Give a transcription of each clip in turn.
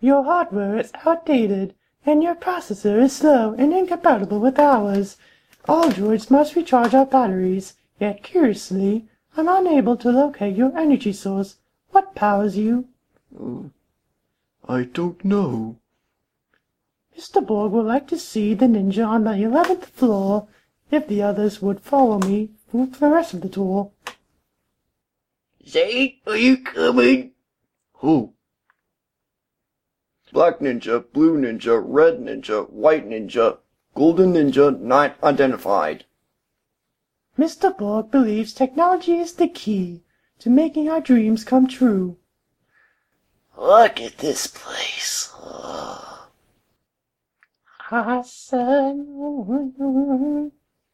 Your hardware is outdated, and your processor is slow and incompatible with ours. All droids must recharge our batteries, yet curiously, I'm unable to locate your energy source. What powers you? I don't know. Mr. Borg would like to see the ninja on the 11th floor, if the others would follow me for the rest of the tour. Zane, are you coming? Who? Black ninja, blue ninja, red ninja, white ninja, golden ninja not identified. Mr. Borg believes technology is the key to making our dreams come true. Look at this place. Awesome.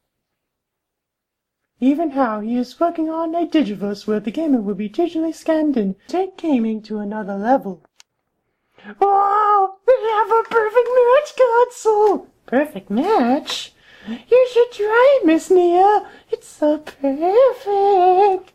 Even how he is working on a digiverse where the gamer will be digitally scanned and take gaming to another level. Oh, they have a perfect match console! Perfect match? You should try it, Miss Nia. It's so perfect.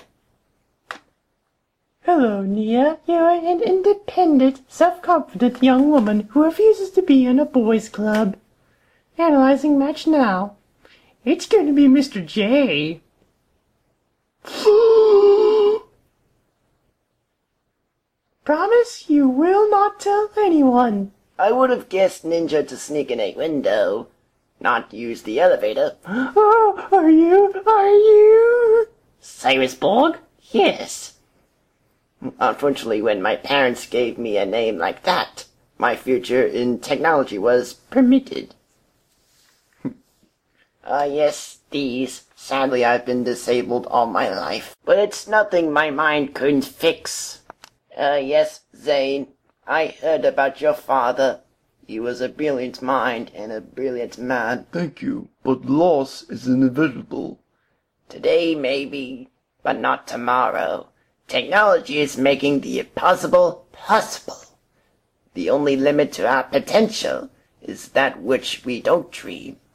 Hello, Nia. You're an independent, self-confident young woman who refuses to be in a boys' club. Analyzing match now. It's going to be Mr. J. Promise you will not tell anyone. I would have guessed ninja to sneak in a window, not use the elevator. Oh, are you? Cyrus Borg? Yes. Unfortunately, when my parents gave me a name like that, my future in technology was permitted. Yes, these. Sadly, I've been disabled all my life. But it's nothing my mind couldn't fix. Yes, Zane. I heard about your father. He was a brilliant mind and a brilliant man. Thank you, but loss is inevitable. Today, maybe, but not tomorrow. Technology is making the impossible possible. The only limit to our potential is that which we don't dream.